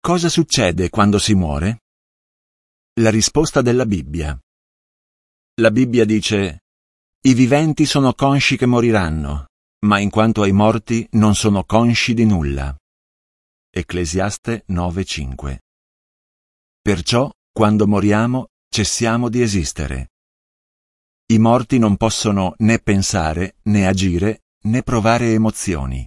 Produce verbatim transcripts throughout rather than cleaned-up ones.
Cosa succede quando si muore? La risposta della Bibbia. La Bibbia dice: i viventi sono consci che moriranno, ma in quanto ai morti non sono consci di nulla. Ecclesiaste nove cinque. Perciò, quando moriamo, cessiamo di esistere. I morti non possono né pensare, né agire, né provare emozioni.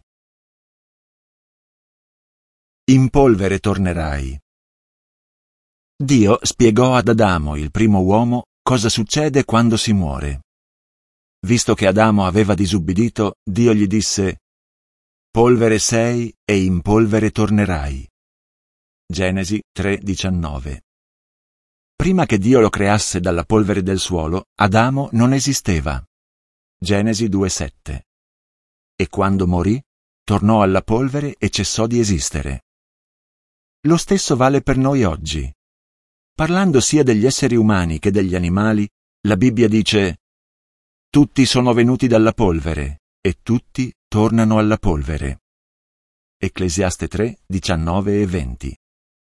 In polvere tornerai. Dio spiegò ad Adamo, il primo uomo, cosa succede quando si muore. Visto che Adamo aveva disubbidito, Dio gli disse: polvere sei e in polvere tornerai. Genesi tre diciannove. Prima che Dio lo creasse dalla polvere del suolo, Adamo non esisteva. Genesi due sette. E quando morì, tornò alla polvere e cessò di esistere. Lo stesso vale per noi oggi. Parlando sia degli esseri umani che degli animali, la Bibbia dice: tutti sono venuti dalla polvere e tutti tornano alla polvere. Ecclesiaste tre diciannove e venti.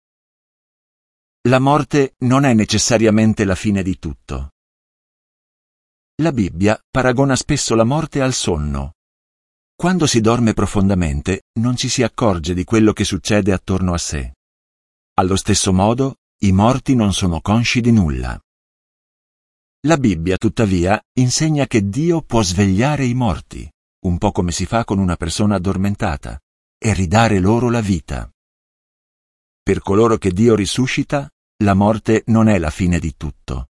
La morte non è necessariamente la fine di tutto. La Bibbia paragona spesso la morte al sonno. Quando si dorme profondamente, non ci si accorge di quello che succede attorno a sé. Allo stesso modo, i morti non sono consci di nulla. La Bibbia, tuttavia, insegna che Dio può svegliare i morti, un po' come si fa con una persona addormentata, e ridare loro la vita. Per coloro che Dio risuscita, la morte non è la fine di tutto.